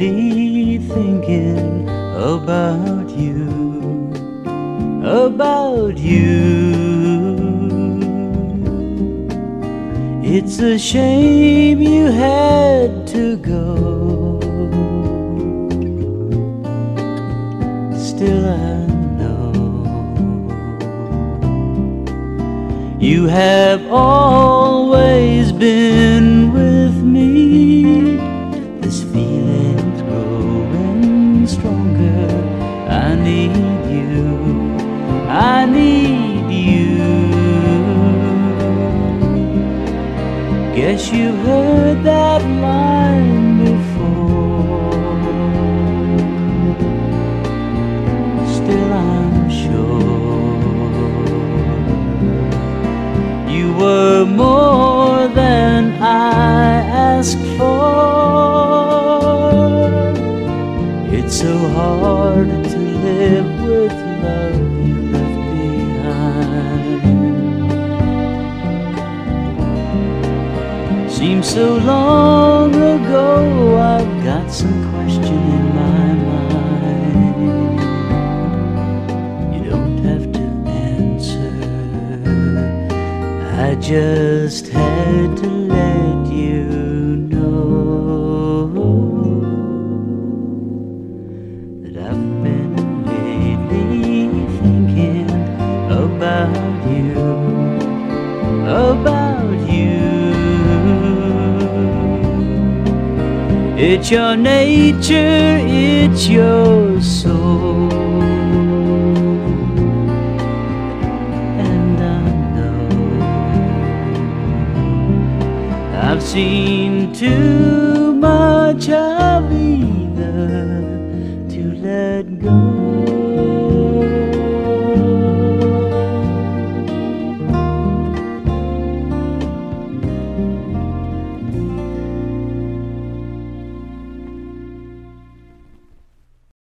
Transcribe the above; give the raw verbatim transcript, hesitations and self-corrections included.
lately thinking about you, about you. It's a shame you had to go. Still I know you have always been with me. This feeling's growing stronger. I need you, I need you. Guess you've heard that line before. Still I'm sure you were more than I asked for. It's so hard to live with love you left behind. Seems so long ago, I've got some question in my mind. You don't have to answer, I just had to let you know that I've been lately thinking about you, about you. It's your nature, it's your soul, and I know I've seen too much of you.